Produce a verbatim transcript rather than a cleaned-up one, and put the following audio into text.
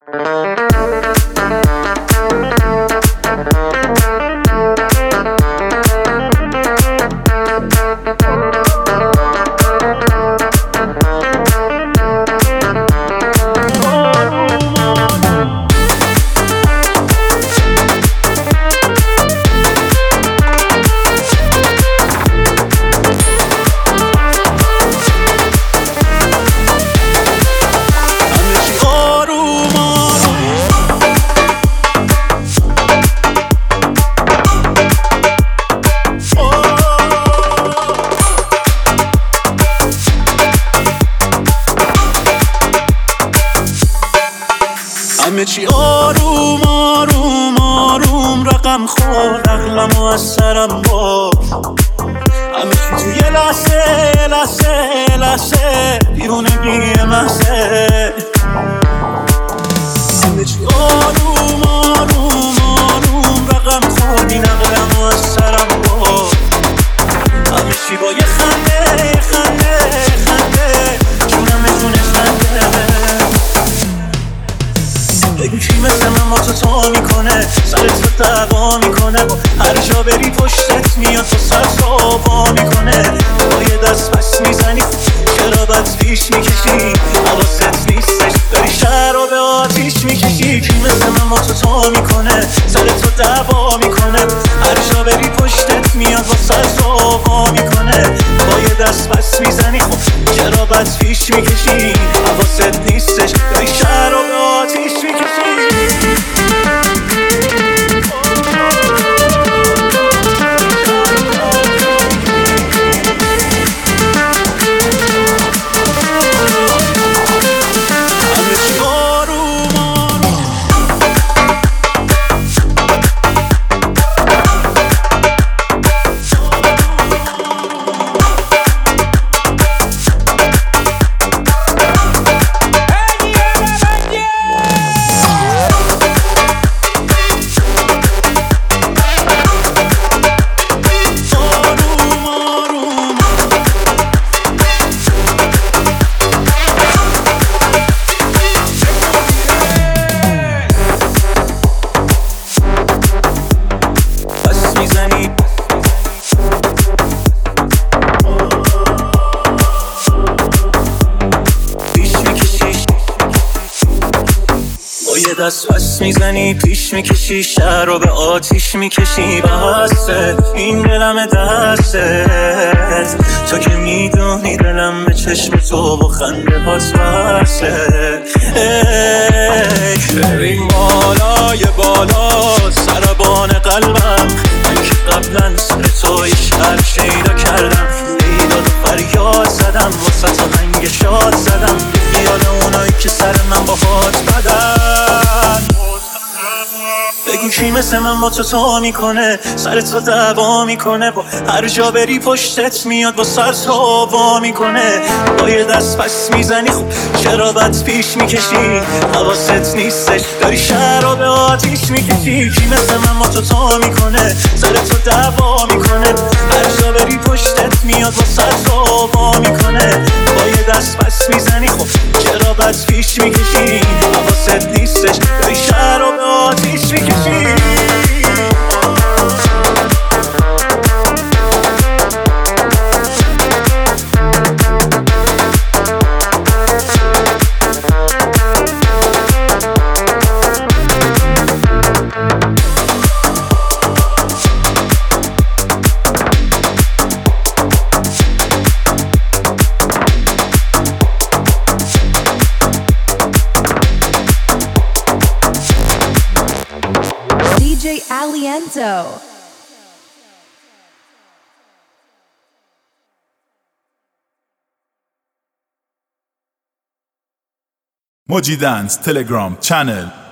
همه چی آروم آروم آروم رقم خورد، عقلم و از سرم برد. همه چی تو یه لحظه یه لحظه یه لحظه دیوونگی محضه. همه چی آروم آروم آروم رقم خورد، این عقلم و از سرم برد. همه چی با یه خنده یه خنده یه خنده جونم جون خنده. بگو کی مثل من با تو تا میکنه، سرت رو دعوا میکنه، با هر جا بری پشتت میاد تو سر تو با میکنه. با یه دست پس میزنی چرا بد پیش میکشی، حواست نیستش داری شهر رو به آتیش میکشی. کی مثل من با تو تا میکنه، سرت رو دعوا میکنه، هر جا بری پشتت میاد با سر تو با میکنه. با یه دست پس میزنی خب چرا بد پیش میکشی، حواست نیستش داری شهر رو به آتیش میکشی. دست پس میزنی پیش میکشی، شهر رو به آتیش میکشی. بسته این دلم دستت، تو که میدونی دلم به چشم تو با خنده هاست وصله. بریم بالای بالا سربان قلبم، من که قبلا سر توی شهر شیدا کردم. ایداد و فریاد زدم واسه تا هنگ شاد زدم، خیال اونایی که سر من با هات بدن. بگو کی مثل من با تو تا میکنه، سر تو دعوا میکنه، با هر جا بری پشتت میاد با سر تو با میکنه. با یه دست پس میزنی خب چرا بد پیش میکشی، حواست نیستش داری شهر رو به آتیش میکشی. کی مثل من با تو تا میکنه، سر تو دعوا میکنه، هر جا بری پشتت میاد با سر تو با میکنه. با یه دست پس میزنی خب چرا بد پیش میکشی، حواست نیستش داری شهر رو به آتیش میکشی. D J Aliento. Moji Dance Telegram channel